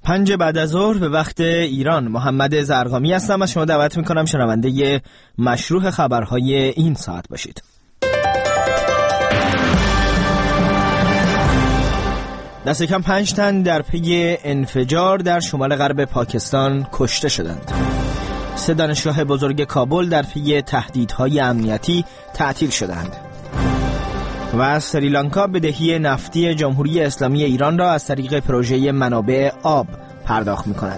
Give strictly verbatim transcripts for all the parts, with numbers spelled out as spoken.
پنج بعد از ظهر به وقت ایران. محمد زرقامی هستم و شما دعوت میکنم شنونده مشروح خبرهای این ساعت باشید. دست کم پنج تن در پی انفجار در شمال غرب پاکستان کشته شدند. سه دانشگاه بزرگ کابل در پی تهدیدهای امنیتی تعطیل شدند. و سریلانکا بدهی نفتی جمهوری اسلامی ایران را از طریق پروژه منابع آب پرداخت می‌کند.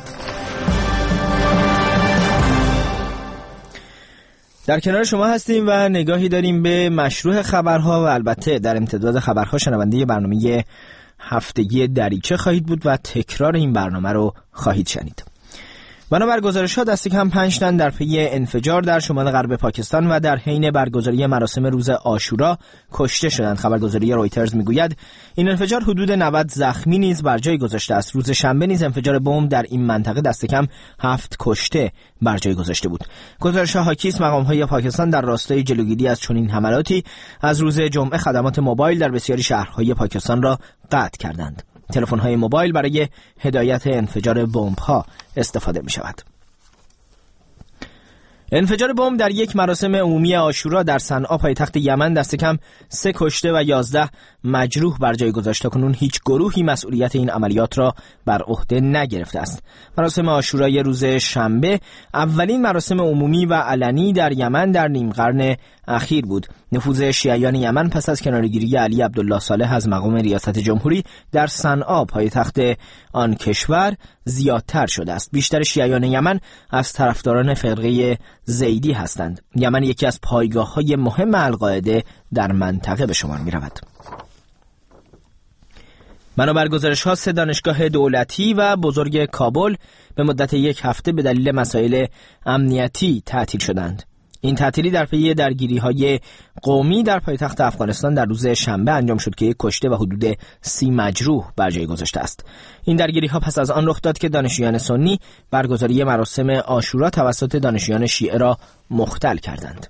در کنار شما هستیم و نگاهی داریم به مشروح خبرها و البته در امتداد خبرها شنونده برنامه هفتگی دریچه خواهید بود و تکرار این برنامه رو خواهید شنید. بنابر گزارش‌ها دست کم پنج تن در پی انفجار در شمال غرب پاکستان و در حین برگزاری مراسم روز عاشورا کشته شدند. خبرگزاری رویترز میگوید این انفجار حدود نود زخمی نیز بر جای گذاشته است. روز شنبه نیز انفجار بمب در این منطقه دست کم هفت کشته بر جای گذاشته بود. گزارش‌ها حاکی است مقام‌های پاکستان در راستای جلوگیری از چنین حملاتی از روز جمعه خدمات موبایل در بسیاری شهرهای پاکستان را قطع کردند. تلفن‌های موبایل برای هدایت انفجار بمب‌ها استفاده می‌شود. انفجار بمب در یک مراسم عمومی عاشورا در صنعا پایتخت یمن دست کم سه کشته و یازده مجروح بر جای گذاشت. تا کنون هیچ گروهی مسئولیت این عملیات را بر عهده نگرفته است. مراسم عاشورای روز شنبه اولین مراسم عمومی و علنی در یمن در نیم قرن اخیر بود. نفوذ شیعیان یمن پس از کناره‌گیری علی عبدالله صالح از مقام ریاست جمهوری در صنعا پایتخت آن کشور زیادتر شده است. بیشتر شیعیان یمن از طرفداران فرقه زیدی هستند. یمن یکی از پایگاه‌های مهم القاعده در منطقه به شمار می‌رود. بنابر گزارش‌ها سه دانشگاه دولتی و بزرگ کابل به مدت یک هفته به دلیل مسائل امنیتی تعطیل شدند. این تعطیلی در پی درگیری‌های قومی در پایتخت افغانستان در روز شنبه انجام شد که یک کشته و حدود سی مجروح بر جای گذاشته است. این درگیری‌ها پس از آن رخ داد که دانشجویان سنی برگزاری مراسم عاشورا توسط دانشجویان شیعه را مختل کردند.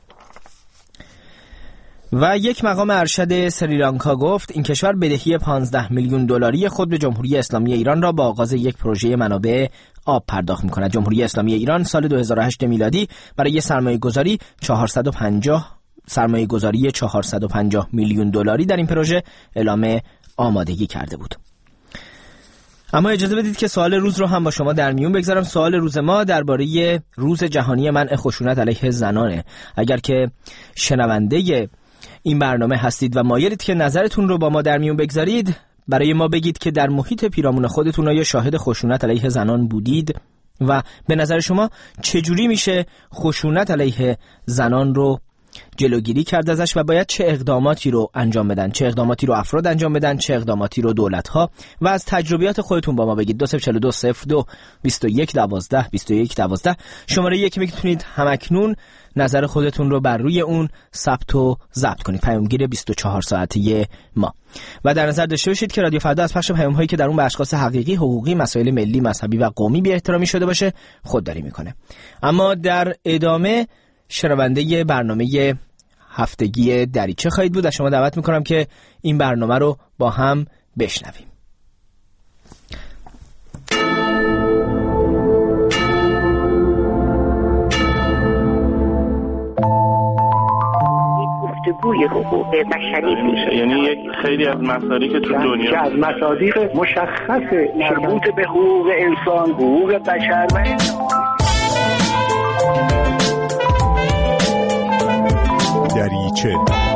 و یک مقام ارشد سریلانکا گفت این کشور بدهی پانزده میلیون دلاری خود به جمهوری اسلامی ایران را با آغاز یک پروژه منابع آب پرداخت می‌کند. جمهوری اسلامی ایران سال دو هزار و هشت میلادی برای سرمایه‌گذاری چهارصد و پنجاه سرمایه‌گذاری چهارصد و پنجاه میلیون دلاری در این پروژه اعلام آمادگی کرده بود. اما اجازه بدید که سوال روز رو هم با شما در میون بگذارم. سوال روز ما درباره روز جهانی منع خشونت علیه زنانه. اگر که شنونده این برنامه هستید و مایلید که نظرتون رو با ما در میون بگذارید، برای ما بگید که در محیط پیرامون خودتون آیا شاهد خشونت علیه زنان بودید و به نظر شما چجوری میشه خشونت علیه زنان رو جلوگیری کرد ازش و باید چه اقداماتی رو انجام بدن، چه اقداماتی رو افراد انجام بدن، چه اقداماتی رو دولت‌ها، و از تجربیات خودتون با ما بگید. دو صفر چهار دو صفر دو بیست و یک دوازده بیست و یک دوازده شماره یک میتونید همکنون نظر خودتون رو بر روی اون ثبت و ضبط کنید. پیامگیر بیست و چهار ساعته ما. و در نظر داشته باشید که رادیو فردا از پخش پیام‌هایی که در اون به اشخاص حقیقی، حقوقی، مسائل ملی، مذهبی و قومی بی احترامی شده باشه خودداری میکنه. اما در ادامه شنونده برنامه هفتگی دریچه خواهید بود و شما دعوت میکنم که این برنامه رو با هم بشنویم. گفتگوی حقوق بشری میشه، یعنی یک خیلی از مسائلی که تو دنیا که از مصادیق مشخص مربوط به حقوق انسان، حقوق بشر و دریچه.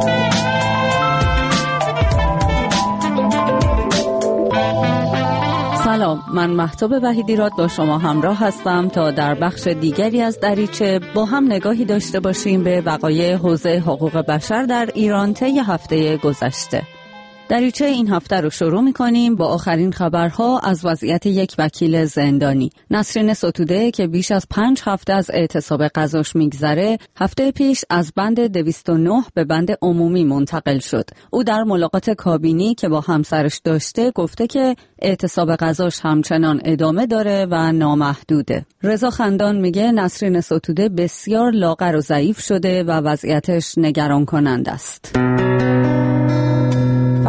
سلام، من مهتاب وحیدیراد با شما همراه هستم تا در بخش دیگری از دریچه با هم نگاهی داشته باشیم به وقایع حوزه حقوق بشر در ایران طی هفته گذشته. دریچه این هفته رو شروع می‌کنیم با آخرین خبرها از وضعیت یک وکیل زندانی. نسرین ستوده که بیش از پنج هفته از اعتصاب قضاش میگذره، هفته پیش از بند دویست و نه به بند عمومی منتقل شد. او در ملاقات کابینی که با همسرش داشته گفته که اعتصاب قضاش همچنان ادامه داره و نامحدوده. رضا خندان میگه نسرین ستوده بسیار لاغر و ضعیف شده و وضعیتش نگران کننده است.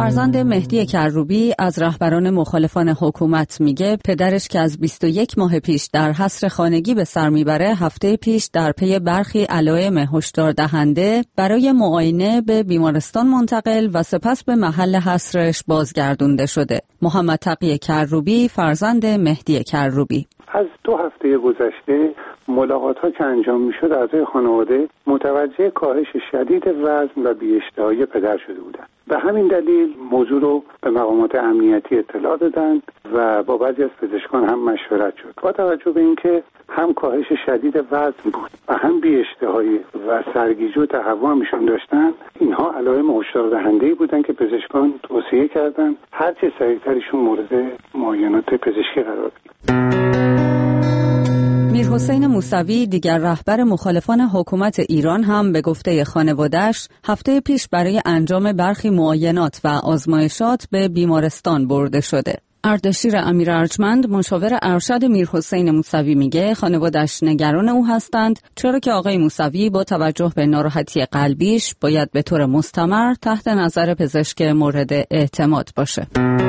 فرزند مهدی کروبی از رهبران مخالفان حکومت میگه پدرش که از بیست و یک ماه پیش در حصر خانگی به سر میبره هفته پیش در پی برخی علائم هشدار دهنده برای معاینه به بیمارستان منتقل و سپس به محل حصرش بازگردونده شده. محمد تقی کروبی فرزند مهدی کروبی: از دو هفته گذشته ملاقات ها که انجام می شد اعضای خانواده متوجه کاهش شدید وزن و بی‌اشتهایی پدر شده بودند. به همین دلیل موضوع رو به مقامات امنیتی اطلاع دادند و با بعضی از پزشکان هم مشورت شد. با توجه به اینکه هم کاهش شدید وزن بود و هم بی‌اشتهایی و سرگیجه و تهوع هم ایشون داشتن، اینها علائم هشدار دهنده‌ای بودن که پزشکان توصیه کردند هر چه سریعتر ایشون مورد معاینات پزشکی قرار بگیرن. میرحسین موسوی دیگر رهبر مخالفان حکومت ایران هم به گفته خانواده‌اش هفته پیش برای انجام برخی معاینات و آزمایشات به بیمارستان برده شده. اردشیر امیر ارجمند مشاور ارشد میرحسین موسوی میگه خانواده‌اش نگران او هستند چرا که آقای موسوی با توجه به ناراحتی قلبیش باید به طور مستمر تحت نظر پزشک مورد اعتماد باشه.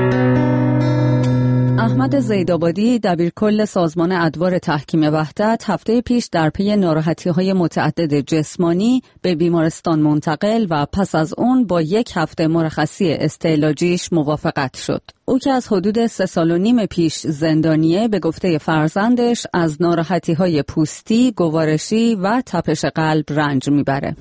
احمد زیدآبادی دبیرکل سازمان ادوار تحکیم وحدت هفته پیش در پی ناراحتی‌های متعدد جسمانی به بیمارستان منتقل و پس از اون با یک هفته مرخصی استعلاجیش موافقت شد. او که از حدود سه سال و نیم پیش زندانیه به گفته فرزندش از ناراحتی‌های پوستی، گوارشی و تپش قلب رنج میبره.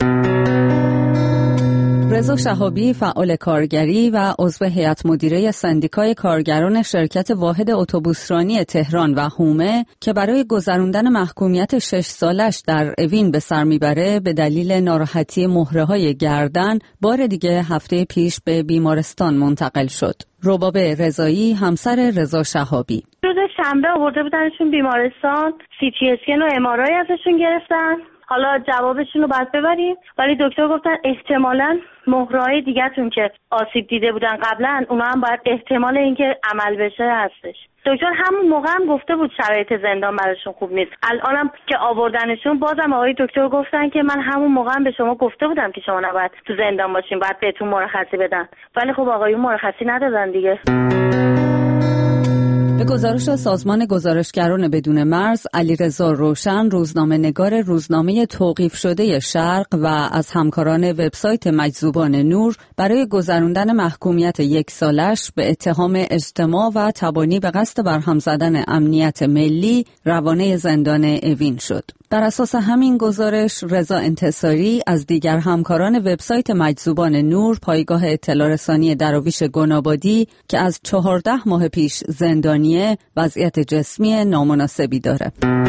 رضا شهابی فعال کارگری و عضو هیئت مدیره سندیکای کارگران شرکت واحد اتوبوسرانی تهران و هومه که برای گذراندن محکومیت شش سالش در اوین به سر میبره به دلیل ناراحتی مهره‌های گردن بار دیگه هفته پیش به بیمارستان منتقل شد. رباب رضایی همسر رضا شهابی: روز شنبه آورده بودنشون بیمارستان، سی تی اسکن و ام آر آی ازشون گرفتن. حالا جوابشون رو باید ببریم، ولی دکتر گفتن احتمالاً مهره‌های دیگه‌تون که آسیب دیده بودن قبلا اونا هم باید احتمال اینکه عمل بشه هستش. دکتر همون موقع هم گفته بود شرایط زندان براشون خوب نیست. الانم که آوردنشون بازم آقای دکتر گفتن که من همون موقع هم به شما گفته بودم که شما نباید تو زندان باشین، باید بهتون مرخصی بدن، ولی خب آقایون مرخصی ندادن دیگه. به گزارش سازمان گزارشگران بدون مرز، علیرضا روشن روزنامه‌نگار روزنامه توقیف شده شرق و از همکاران وبسایت مجذوبان نور برای گذراندن محکومیت یک سالش به اتهام اجتماع و تبانی به قصد برهم زدن امنیت ملی روانه زندان اوین شد. بر اساس همین گزارش رضا انتصاری از دیگر همکاران وبسایت مجذوبان نور پایگاه اطلاع رسانی دراویش گنابادی که از چهارده ماه پیش زندانیه وضعیت جسمی نامناسبی داره.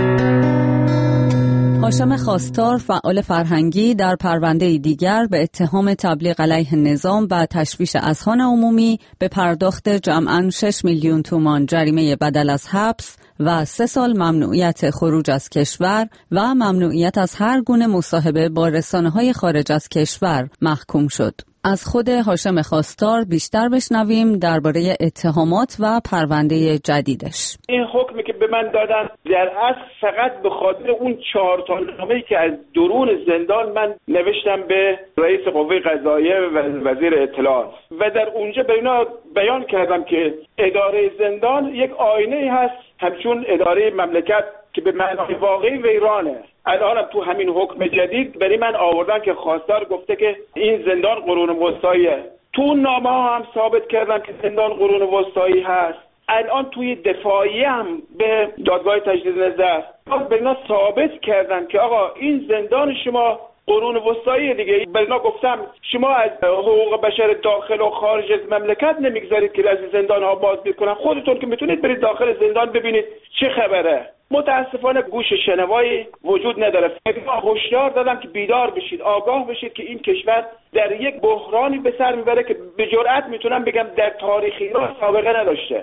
هاشم خواستار فعال فرهنگی در پرونده دیگر به اتهام تبلیغ علیه نظام و تشویش اذهان عمومی به پرداخت جمعاً شش میلیون تومان جریمه بدل از حبس و سه سال ممنوعیت خروج از کشور و ممنوعیت از هر گونه مصاحبه با رسانه‌های خارج از کشور محکوم شد. از خود هاشم خواستار بیشتر بشنویم درباره اتهامات و پرونده جدیدش. این حکمی که به من دادن در اصل فقط به خاطر اون چهار تا نامه‌ای که از درون زندان من نوشتم به رئیس قوه قضاییه و وزیر اطلاعات و در اونجا به اینا بیان کردم که اداره زندان یک آینه هست همچون اداره مملکت که به معنای واقعی ویرانه. الانم تو همین حکم جدید برای من آوردن که خواستار گفته که این زندان قرون وسطاییه. تو اون نامه ها هم ثابت کردم که زندان قرون وسطایی هست. الان توی دفاعی هم به دادگاه تجدید نظر به اینا ثابت کردن که آقا این زندان شما قرون وسطایی دیگه. به اینا گفتم شما از حقوق بشر داخل و خارج از مملکت نمیگذارید که از زندان ها باز بکنن، خودتون که میتونید برید داخل زندان ببینید چه خبره. متاسفانه گوش شنوایی وجود نداره. هشدار دادم که بیدار بشید، آگاه بشید که این کشور در یک بحرانی به سر میبره که به جرئت میتونم بگم در تاریخ ایران سابقه نداشته.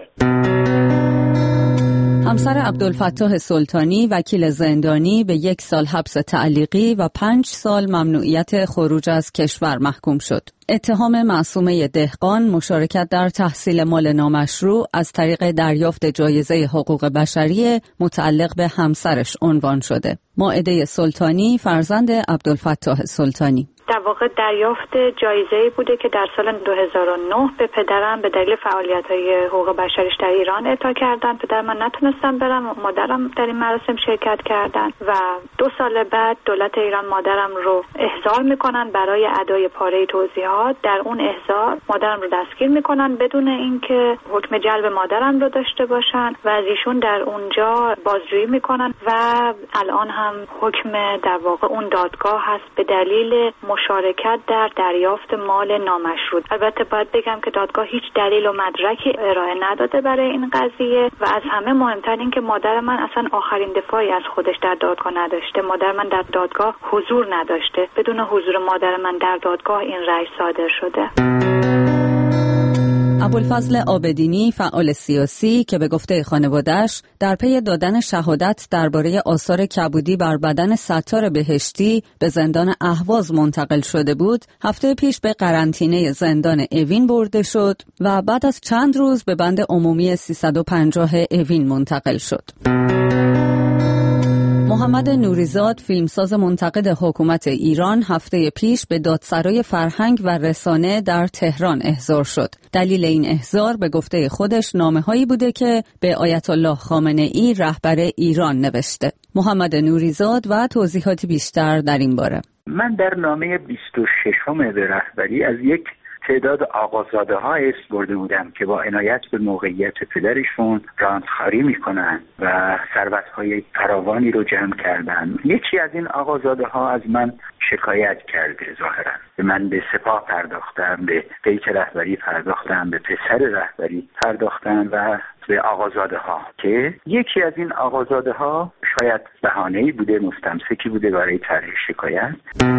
همسر عبدالفتاح سلطانی وکیل زندانی به یک سال حبس تعلیقی و پنج سال ممنوعیت خروج از کشور محکوم شد. اتهام معصومه دهقان مشارکت در تحصیل مال نامشروع از طریق دریافت جایزه حقوق بشری متعلق به همسرش عنوان شده. مائده سلطانی فرزند عبدالفتاح سلطانی: در واقع دریافت جایزه‌ای بوده که در سال دو هزار و نه به پدرم به دلیل فعالیت‌های حقوق بشریش در ایران اعطا کردن. پدر من نتونستن برم، مادرم در این مراسم شرکت کردن و دو سال بعد دولت ایران مادرم رو احضار میکنن برای ادای پاره توضیحات. در اون احضار مادرم رو دستگیر میکنن بدون اینکه حکم جلب مادرم رو داشته باشن و از ایشون در اونجا بازجویی میکنن و الان هم حکم در واقع اون دادگاه هست به دلیل مشارکت در دریافت مال نامشروط. البته باید بگم که دادگاه هیچ دلیل و مدرکی ارائه نداده برای این قضیه و از همه مهمتر این که مادر من اصلا آخرین دفاعی از خودش در دادگاه نداشته. مادر من در دادگاه حضور نداشته. بدون حضور مادر من در دادگاه این رأی صادر شده. ابوالفضل عابدینی، فعال سیاسی که به گفته خانواده‌اش در پی دادن شهادت درباره آثار کبودی بر بدن ستار بهشتی به زندان اهواز منتقل شده بود، هفته پیش به قرنطینه زندان اوین برده شد و بعد از چند روز به بند عمومی سیصد و پنجاه اوین منتقل شد. محمد نوریزاد، فیلمساز منتقد حکومت ایران، هفته پیش به دادسرای فرهنگ و رسانه در تهران احضار شد. دلیل این احضار به گفته خودش نامه‌هایی بوده که به آیت الله خامنه‌ای رهبر ایران نوشته. محمد نوریزاد و توضیحاتی بیشتر در این باره. من در نامه بیست و ششم به رهبری از یک تعداد آقازاده ها اسم برده بودم که با عنایت به موقعیت پدرشون رانتخاری میکنن و ثروت های فراوانی رو جمع کردن. یکی از این آقازاده ها از من شکایت کرده، ظاهرا به من به سپاه پرداختم، به پیک رهبری پرداختم، به پسر رهبری پرداختم و به آقازاده ها که یکی از این آقازاده ها شاید بهانه‌ای بوده، مستمسکی بوده برای طرح شکایت.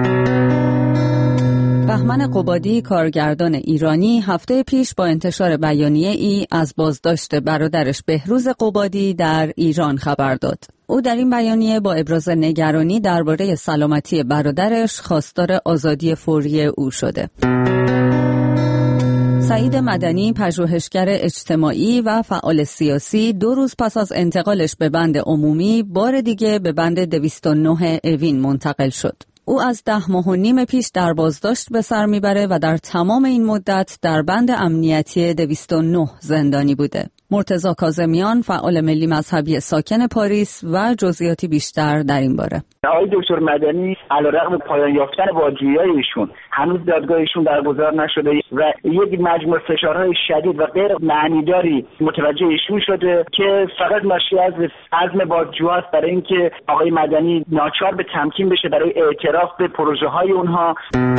بهمن قبادی، کارگردان ایرانی، هفته پیش با انتشار بیانیه ای از بازداشت برادرش بهروز قبادی در ایران خبر داد. او در این بیانیه با ابراز نگرانی درباره سلامتی برادرش خواستار آزادی فوری او شده. سعید مدنی، پژوهشگر اجتماعی و فعال سیاسی، دو روز پس از انتقالش به بند عمومی بار دیگه به بند دویست و نه اوین منتقل شد. او از ده ماه و نیم پیش در بازداشت به سر میبره و در تمام این مدت در بند امنیتی دویست و نه زندانی بوده. مرتضی کاظمیان، فعال ملی مذهبی ساکن پاریس و جزئیاتی بیشتر در این باره. آقای دکتر مدنی علیرغم پایان یافتن بازجویی‌های ایشون هنوز دادگاهشون برگزار نشده و یک مجموعه فشارهای شدید و غیر معنیداری متوجه ایشون شده که فقط ناشی از عزم بازجویاست برای اینکه آقای مدنی ناچار به تمکین بشه برای اعتراف به پروژه‌های اونها.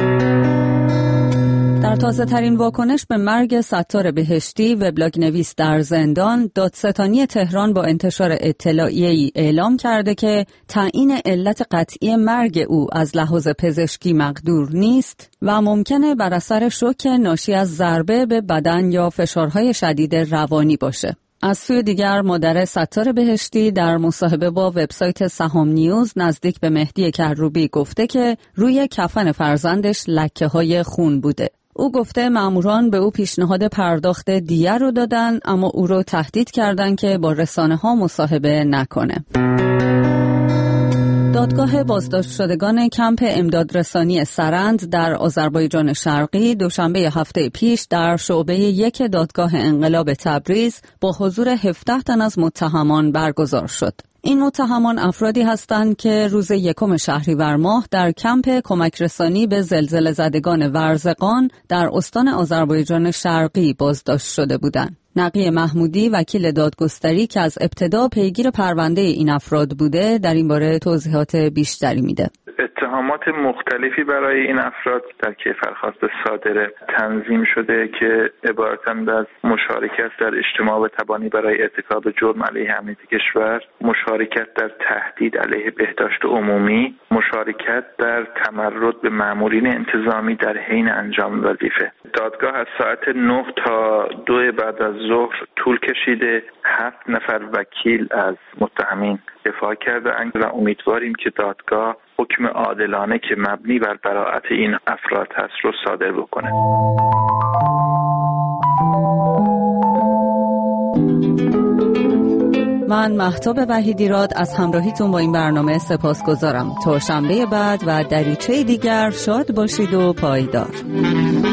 در تازه ترین واکنش به مرگ ستار بهشتی، وبلاگ نویس در زندان، دادستانی تهران با انتشار اطلاعیه‌ای اعلام کرده که تعیین علت قطعی مرگ او از لحاظ پزشکی مقدور نیست و ممکنه بر اثر شوک ناشی از ضربه به بدن یا فشارهای شدید روانی باشه. از سوی دیگر مادر ستار بهشتی در مصاحبه با وبسایت سهام نیوز نزدیک به مهدی کروبی گفته که روی کفن فرزندش لکه‌های خون بوده. او گفته ماموران به او پیشنهاد پرداخت دیه رو دادن اما او رو تهدید کردن که با رسانه ها مصاحبه نکنه. دادگاه بازداشت شدگان کمپ امدادرسانی سرند در آذربایجان شرقی دوشنبه هفته پیش در شعبه یک دادگاه انقلاب تبریز با حضور هفده تن از متهمان برگزار شد. این متهمان افرادی هستند که روز یکم شهریور ماه در کمپ کمک رسانی به زلزله زدگان ورزقان در استان آذربایجان شرقی بازداشت شده بودند. نقی محمودی، وکیل دادگستری که از ابتدا پیگیر پرونده این افراد بوده، در این باره توضیحات بیشتری میده. اتهامات مختلفی برای این افراد در کیفرخواست صادره تنظیم شده که عبارتند از مشارکت در اجتماع تبانی برای ارتکاب جرم علیه امنیت کشور، مشارکت در تهدید علیه بهداشت عمومی، مشارکت در تمرد به مامورین انتظامی در حین انجام وظیفه. دادگاه از ساعت نه تا دو بعد از ظهر طول کشیده. هفت نفر وکیل از متهمین دفاع کردند و امیدواریم که دادگاه حکم عادلانه که مبنی بر براءت این افراد هست رو صادر بکنه. من مهتاب وحیدیراد از همراهیتون با این برنامه سپاسگزارم. تا شنبه بعد و دریچه دیگر شاد باشید و پایدار.